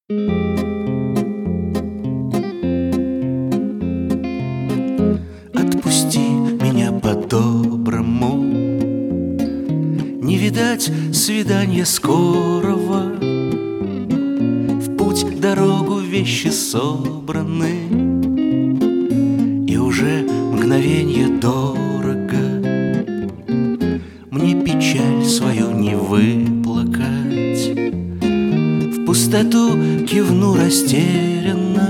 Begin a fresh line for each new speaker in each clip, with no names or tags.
Отпусти меня по-доброму, не видать свидания скорого. В путь дорогу вещи собраны, и уже мгновенье дорого. Мне печаль свою не выплакать, в пустоту кивну растерянно,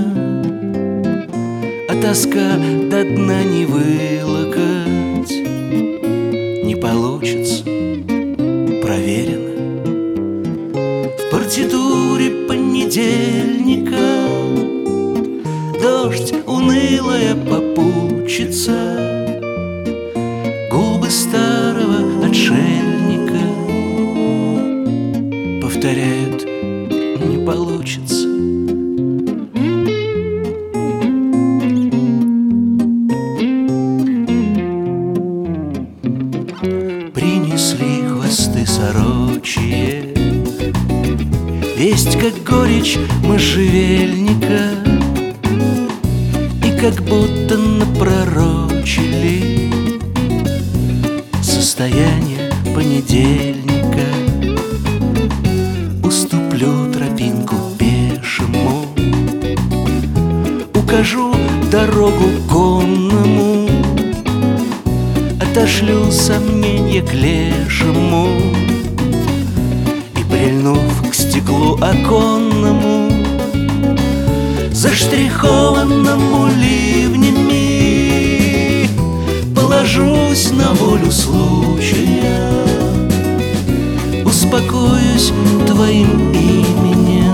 а тоска до дна не вылокать. Не получится, проверено. В партитуре понедельника дождь, унылая попутчица, губы старого отшельника повторяют: не получится. Принесли хвосты сорочьи, весть, как горечь можжевельника, и как будто напророчили состояние понедельника. Уступлю тропинку пешему, укажу дорогу конному, отошлю сомненье к лешему и, прильнув к стеклу оконному, заштрихованному ливнями, положусь на волю случая, успокоюсь твоим именем.